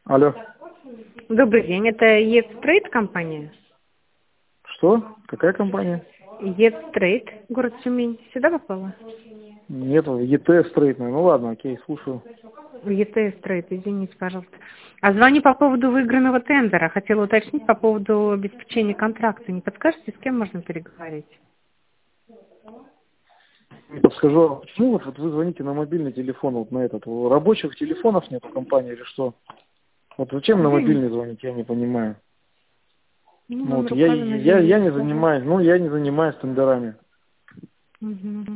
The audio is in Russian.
Алло. Добрый день, это Едстрейд компания? Что? Какая компания? Едстрейд, город Тюмень. Сюда попала? Нет, ЕТ строительная. Ну ладно, окей, слушаю. Едстрейд, извините, пожалуйста. А звоню по поводу выигранного тендера. Хотела уточнить по поводу обеспечения контракта. Не подскажете, с кем можно переговорить? Не подскажу, а почему вот вы звоните на мобильный телефон, вот на этот? Рабочих телефонов нет у компании или что? Вот зачем на мобильный звонить, я не понимаю. Ну, Ну, вот номер указан я не 192. занимаюсь, я не занимаюсь тендерами. Угу.